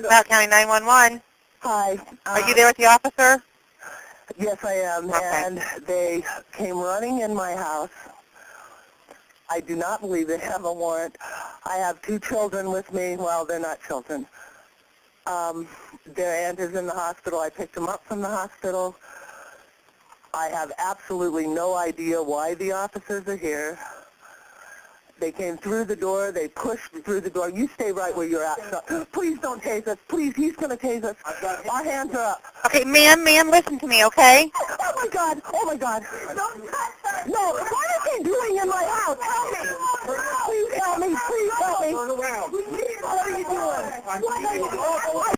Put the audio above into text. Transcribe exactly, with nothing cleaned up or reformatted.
South County nine one one. Hi. Are you there with the officer? Yes, I am, Okay. and they came running in my house. I do not believe they have a warrant. I have two children with me. Well, they're not children. Um, their aunt is in the hospital. I picked them up from the hospital. I have absolutely no idea why the officers are here. They came through the door. They pushed through the door. You stay right where you're at. So, please don't tase us. Please, he's going to tase us. Our hands are up. Okay, ma'am, ma'am, listen to me, okay? Oh, my God. Oh, my God. No, what is he doing in my house? Help me. Please help me. Please help me. What are you doing? What are you doing?